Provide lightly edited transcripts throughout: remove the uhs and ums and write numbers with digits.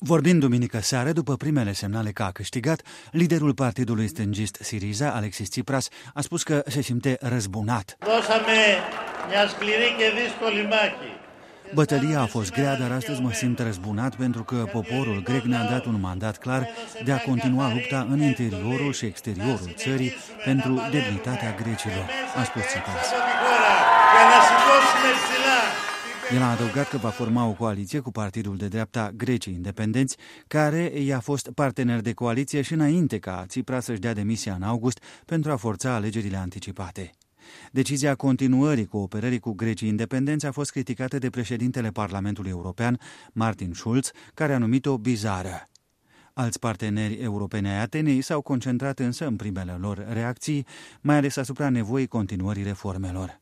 Vorbind duminică seară, după primele semnale că a câștigat, liderul partidului stângist Syriza, Alexis Tsipras, a spus că se simte răzbunat. Bătălia a fost grea, dar astăzi mă simt răzbunat pentru că poporul grec ne-a dat un mandat clar de a continua lupta în interiorul și exteriorul țării pentru demnitatea grecilor, a spus Tsipras. El a adăugat că va forma o coaliție cu partidul de dreapta Grecii Independenți, care i-a fost partener de coaliție și înainte ca Tsipras să-și dea demisia în august pentru a forța alegerile anticipate. Decizia continuării cooperării cu Grecii Independenți a fost criticată de președintele Parlamentului European, Martin Schulz, care a numit-o bizară. Alți parteneri europeni ai Atenei s-au concentrat însă în primele lor reacții, mai ales asupra nevoii continuării reformelor.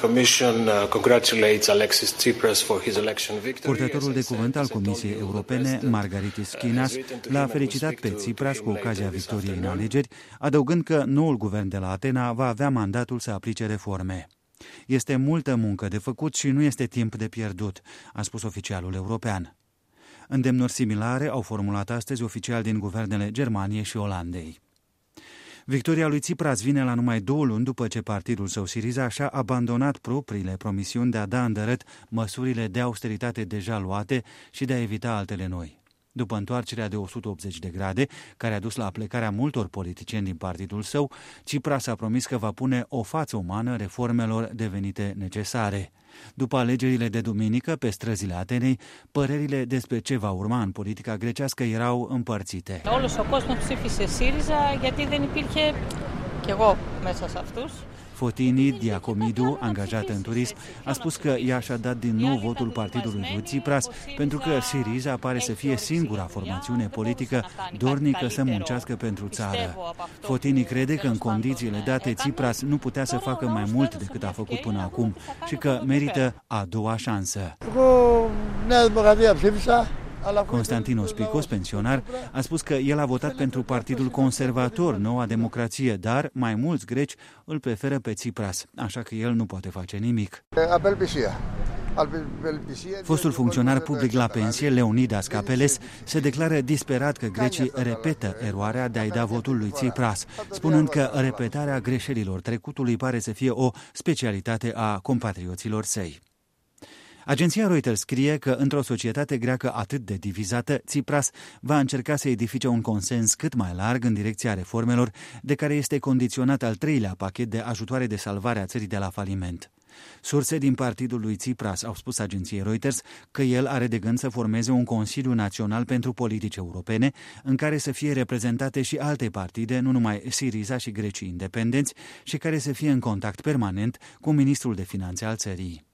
Purtătorul de cuvânt al Comisiei Europene, Margaritis Schinas, l-a felicitat pe Tsipras cu ocazia victoriei în alegeri, adăugând că noul guvern de la Atena va avea mandatul să aplice reforme. Este multă muncă de făcut și nu este timp de pierdut, a spus oficialul european. Îndemnuri similare au formulat astăzi oficiali din guvernele Germaniei și Olandei. Victoria lui Tsipras vine la numai 2 luni după ce partidul său Syriza și-a abandonat propriile promisiuni de a da îndărăt măsurile de austeritate deja luate și de a evita altele noi. După întoarcerea de 180 de grade, care a dus la plecarea multor politicieni din partidul său, Tsipras a promis că va pune o față umană reformelor devenite necesare. După alegerile de duminică, pe străzile Atenei, părerile despre ce va urma în politica grecească erau împărțite. Fotini Diacomidu, angajată în turism, a spus că ea și-a dat din nou votul partidului lui Tsipras pentru că Syriza pare să fie singura formațiune politică dornică să muncească pentru țară. Fotini crede că în condițiile date Tsipras nu putea să facă mai mult decât a făcut până acum și că merită a doua șansă. Constantinos Picos, pensionar, a spus că el a votat pentru Partidul Conservator, Noua Democrație, dar mai mulți greci îl preferă pe Tsipras, așa că el nu poate face nimic. Fostul funcționar public la pensie, Leonidas Kapeles, se declară disperat că grecii repetă eroarea de a-i da votul lui Tsipras, spunând că repetarea greșelilor trecutului pare să fie o specialitate a compatrioților săi. Agenția Reuters scrie că într-o societate greacă atât de divizată, Tsipras va încerca să edifice un consens cât mai larg în direcția reformelor, de care este condiționat al 3-lea pachet de ajutoare de salvare a țării de la faliment. Surse din partidul lui Tsipras au spus agenției Reuters că el are de gând să formeze un Consiliu Național pentru Politici Europene, în care să fie reprezentate și alte partide, nu numai Syriza și Grecii Independenți, și care să fie în contact permanent cu ministrul de finanțe al țării.